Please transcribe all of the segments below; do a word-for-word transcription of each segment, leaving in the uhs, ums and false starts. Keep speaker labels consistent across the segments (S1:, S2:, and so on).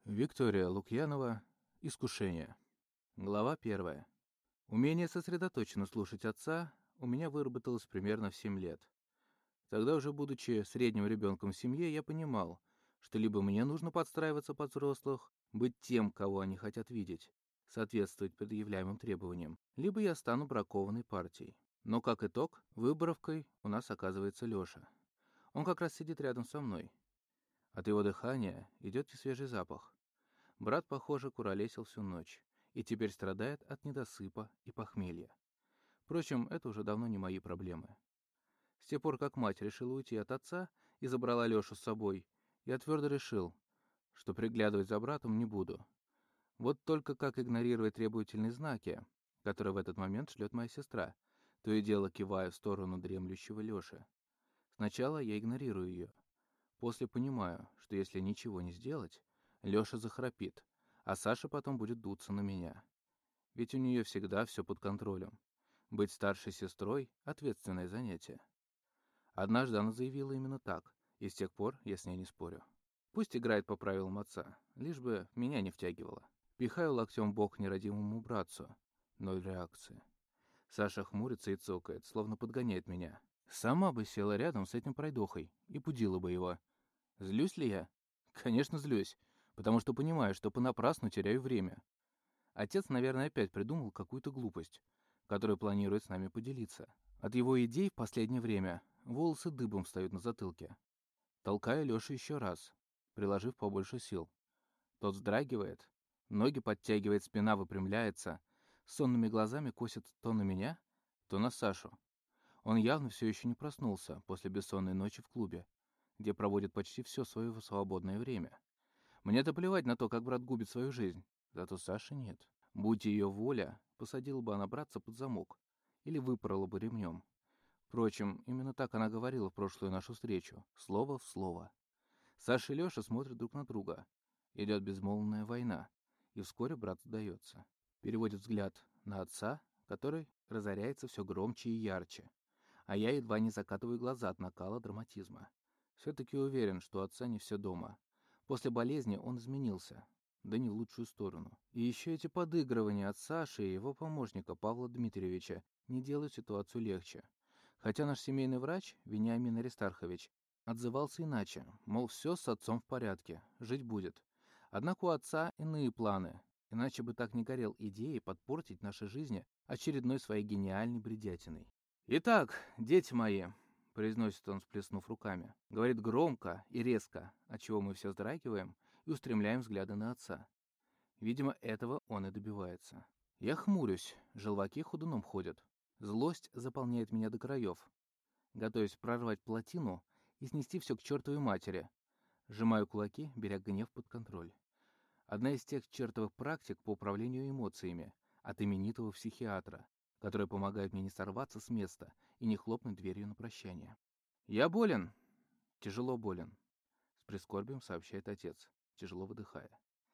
S1: Виктория Лукьянова. Искушение. Глава первая. Умение сосредоточенно слушать отца у меня выработалось примерно в семь лет. Тогда уже будучи средним ребенком в семье, я понимал, что либо мне нужно подстраиваться под взрослых, быть тем, кого они хотят видеть, соответствовать предъявляемым требованиям, либо я стану бракованной партией. Но как итог, выборовкой у нас оказывается Леша. Он как раз сидит рядом со мной. От его дыхания идет и свежий запах. Брат, похоже, куролесил всю ночь и теперь страдает от недосыпа и похмелья. Впрочем, это уже давно не мои проблемы. С тех пор, как мать решила уйти от отца и забрала Лешу с собой, я твердо решил, что приглядывать за братом не буду. Вот только как игнорировать требовательные знаки, которые в этот момент шлет моя сестра, то и дело кивая в сторону дремлющего Леши. Сначала я игнорирую ее. После понимаю, что если ничего не сделать, Леша захрапит, а Саша потом будет дуться на меня. Ведь у нее всегда все под контролем. Быть старшей сестрой — ответственное занятие. Однажды она заявила именно так, и с тех пор я с ней не спорю. Пусть играет по правилам отца, лишь бы меня не втягивала. Пихаю локтем в бок нерадивому братцу. Ноль реакции. Саша хмурится и цокает, словно подгоняет меня. Сама бы села рядом с этим пройдохой и будила бы его. Злюсь ли я? Конечно, злюсь, потому что понимаю, что понапрасну теряю время. Отец, наверное, опять придумал какую-то глупость, которую планирует с нами поделиться. От его идей в последнее время волосы дыбом встают на затылке. Толкаю Лешу еще раз, приложив побольше сил. Тот вздрагивает, ноги подтягивает, спина выпрямляется, сонными глазами косит то на меня, то на Сашу. Он явно все еще не проснулся после бессонной ночи в клубе, где проводит почти все свое свободное время. Мне-то плевать на то, как брат губит свою жизнь, зато Саши нет. Будь ее воля, посадила бы она братца под замок или выпорола бы ремнем. Впрочем, именно так она говорила в прошлую нашу встречу, слово в слово. Саша и Леша смотрят друг на друга. Идет безмолвная война, и вскоре брат сдается. Переводит взгляд на отца, который разоряется все громче и ярче. А я едва не закатываю глаза от накала драматизма. Все-таки уверен, что у отца не все дома. После болезни он изменился, да не в лучшую сторону. И еще эти подыгрывания от Саши и его помощника Павла Дмитриевича не делают ситуацию легче. Хотя наш семейный врач, Вениамин Аристархович, отзывался иначе, мол, все с отцом в порядке, жить будет. Однако у отца иные планы, иначе бы так не горел идеей подпортить наши жизни очередной своей гениальной бредятиной. «Итак, дети мои», — произносит он, всплеснув руками, говорит громко и резко, отчего мы все вздрагиваем и устремляем взгляды на отца. Видимо, этого он и добивается. Я хмурюсь, желваки ходуном ходят. Злость заполняет меня до краев. Готовясь прорвать плотину и снести все к чертовой матери. Сжимаю кулаки, беря гнев под контроль. Одна из тех чертовых практик по управлению эмоциями от именитого психиатра, которая помогает мне не сорваться с места и не хлопнуть дверью на прощание. «Я болен. Тяжело болен», — с прискорбием сообщает отец, тяжело выдыхая.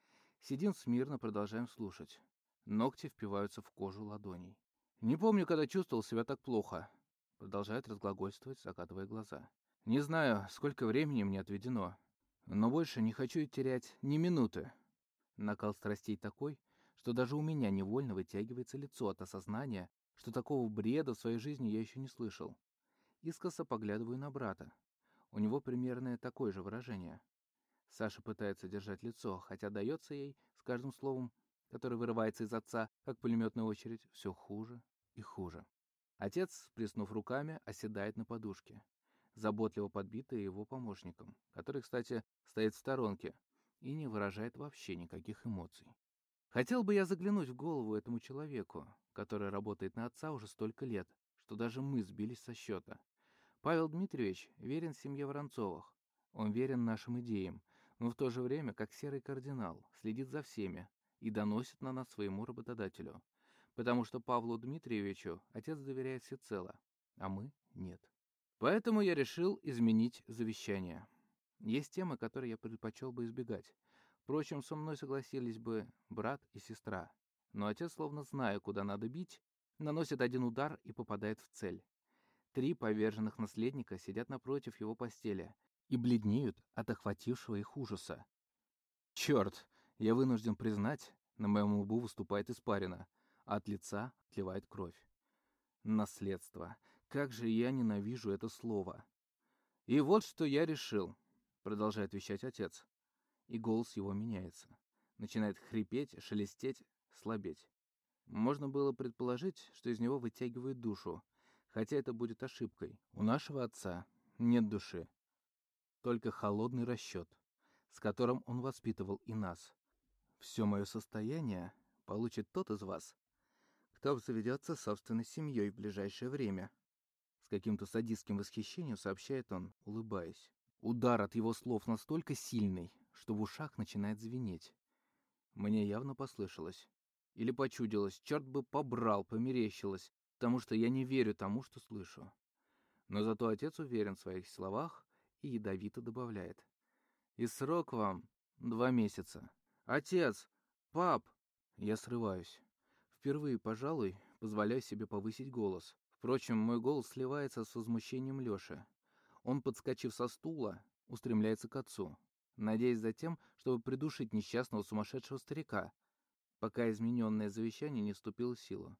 S1: Сидим смирно, продолжаем слушать. Ногти впиваются в кожу ладоней. «Не помню, когда чувствовал себя так плохо», — продолжает разглагольствовать, закатывая глаза. «Не знаю, сколько времени мне отведено, но больше не хочу терять ни минуты». Накал страстей такой, что даже у меня невольно вытягивается лицо от осознания, что такого бреда в своей жизни я еще не слышал. Искоса поглядываю на брата. У него примерно такое же выражение. Саша пытается держать лицо, хотя дается ей, с каждым словом, которое вырывается из отца, как пулеметная очередь, все хуже и хуже. Отец, сплеснув руками, оседает на подушке, заботливо подбитый его помощником, который, кстати, стоит в сторонке и не выражает вообще никаких эмоций. Хотел бы я заглянуть в голову этому человеку, который работает на отца уже столько лет, что даже мы сбились со счета. Павел Дмитриевич верен семье Воронцовых. Он верен нашим идеям, но в то же время, как серый кардинал, следит за всеми и доносит на нас своему работодателю. Потому что Павлу Дмитриевичу отец доверяет всецело, а мы — нет. Поэтому я решил изменить завещание. Есть темы, которые я предпочел бы избегать. Впрочем, со мной согласились бы брат и сестра. Но отец, словно зная, куда надо бить, наносит один удар и попадает в цель. Три поверженных наследника сидят напротив его постели и бледнеют от охватившего их ужаса. Черт, Я вынужден признать, на моем лбу выступает испарина, а от лица отливает кровь. Наследство. Как же я ненавижу это слово. И вот что я решил, продолжает вещать отец. И голос его меняется. Начинает хрипеть, шелестеть, слабеть. Можно было предположить, что из него вытягивают душу, хотя это будет ошибкой. У нашего отца нет души, только холодный расчет, с которым он воспитывал и нас. Все мое состояние получит тот из вас, кто обзаведется собственной семьей в ближайшее время. С каким-то садистским восхищением сообщает он, улыбаясь. Удар от его слов настолько сильный, что в ушах начинает звенеть. Мне явно послышалось. Или почудилось, черт бы побрал, померещилось, потому что я не верю тому, что слышу. Но зато отец уверен в своих словах и ядовито добавляет. И срок вам два месяца. Отец! Пап! Я срываюсь. Впервые, пожалуй, позволяю себе повысить голос. Впрочем, мой голос сливается с возмущением Лёши. Он, подскочив со стула, устремляется к отцу, надеясь затем, чтобы придушить несчастного сумасшедшего старика, пока измененное завещание не вступило в силу.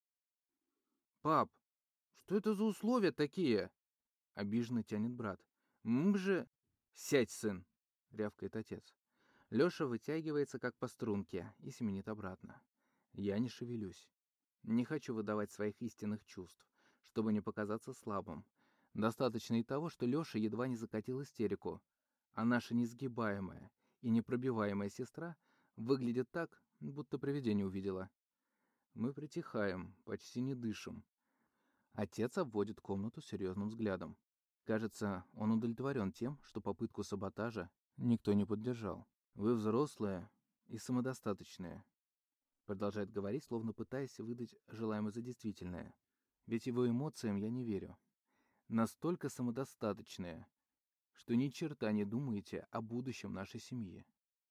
S1: «Пап, что это за условия такие?» — обиженно тянет брат. «Мы же...» «Сядь, сын!» — рявкает отец. Лёша вытягивается, как по струнке, и семенит обратно. Я не шевелюсь. Не хочу выдавать своих истинных чувств, чтобы не показаться слабым. Достаточно и того, что Лёша едва не закатил истерику, а наша несгибаемая и непробиваемая сестра выглядит так, будто привидение увидела. Мы притихаем, почти не дышим. Отец обводит комнату серьезным взглядом. Кажется, он удовлетворен тем, что попытку саботажа никто не поддержал. «Вы взрослые и самодостаточные», — продолжает говорить, словно пытаясь выдать желаемое за действительное. Ведь его эмоциям я не верю. Настолько самодостаточные, что ни черта не думаете о будущем нашей семьи.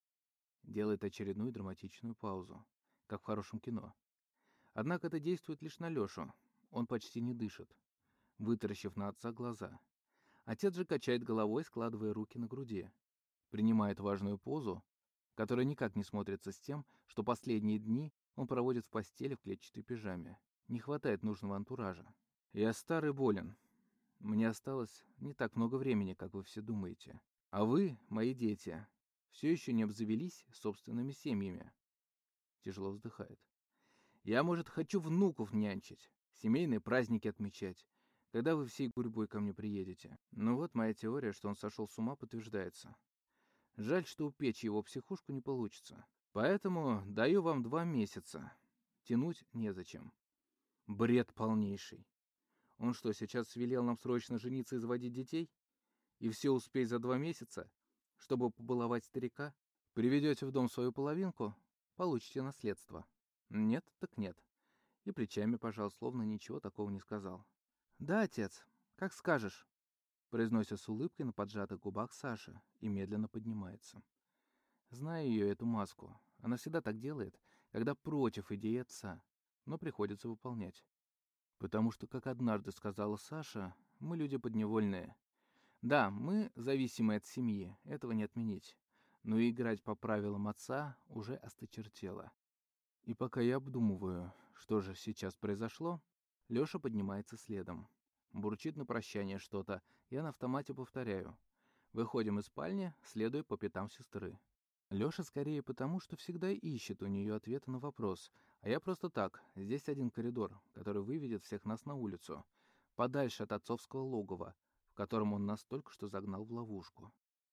S1: Делает очередную драматичную паузу, как в хорошем кино. Однако это действует лишь на Лешу. Он почти не дышит, вытаращив на отца глаза. Отец же качает головой, складывая руки на груди. Принимает важную позу, которая никак не смотрится с тем, что последние дни он проводит в постели в клетчатой пижаме. Не хватает нужного антуража. Я стар и болен. Мне осталось не так много времени, как вы все думаете. А вы, мои дети, все еще не обзавелись собственными семьями. Тяжело вздыхает. Я, может, хочу внуков нянчить, семейные праздники отмечать, когда вы всей гурьбой ко мне приедете. Но вот моя теория, что он сошел с ума, подтверждается. Жаль, что упечь его в психушку не получится. Поэтому даю вам два месяца. Тянуть незачем. Бред полнейший. Он что, сейчас велел нам срочно жениться и заводить детей? И все успеть за два месяца, чтобы побаловать старика? Приведете в дом свою половинку, получите наследство. Нет, так нет. И плечами пожал, словно ничего такого не сказал. Да, отец, как скажешь, произносит с улыбкой на поджатых губах Саша и медленно поднимается. Знаю ее, эту маску. Она всегда так делает, когда против идеи отца, но приходится выполнять. Потому что, как однажды сказала Саша, мы люди подневольные. Да, мы зависимы от семьи, этого не отменить. Но и играть по правилам отца уже осточертело. И пока я обдумываю, что же сейчас произошло, Лёша поднимается следом. Бурчит на прощание что-то, я на автомате повторяю. Выходим из спальни, следуя по пятам сестры. Лёша скорее потому, что всегда ищет у нее ответы на вопрос, а я просто так, здесь один коридор, который выведет всех нас на улицу, подальше от отцовского логова, в котором он нас только что загнал в ловушку.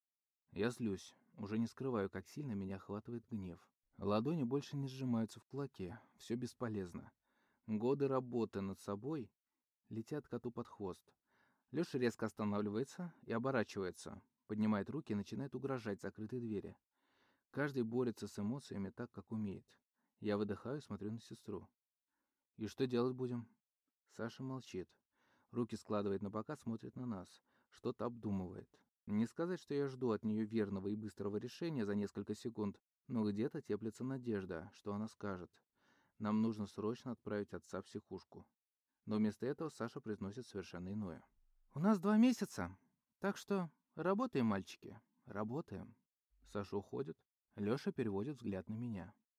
S1: Я злюсь, уже не скрываю, как сильно меня охватывает гнев. Ладони больше не сжимаются в кулаке, все бесполезно. Годы работы над собой летят коту под хвост. Лёша резко останавливается и оборачивается, поднимает руки и начинает угрожать закрытой двери. Каждый борется с эмоциями так, как умеет. Я выдыхаю и смотрю на сестру. «И что делать будем?» Саша молчит. Руки складывает на бока, смотрит на нас. Что-то обдумывает. Не сказать, что я жду от нее верного и быстрого решения за несколько секунд, но где-то теплится надежда, что она скажет. Нам нужно срочно отправить отца в психушку. Но вместо этого Саша произносит совершенно иное. «У нас два месяца, так что работаем, мальчики, работаем». Саша уходит, Лёша переводит взгляд на меня.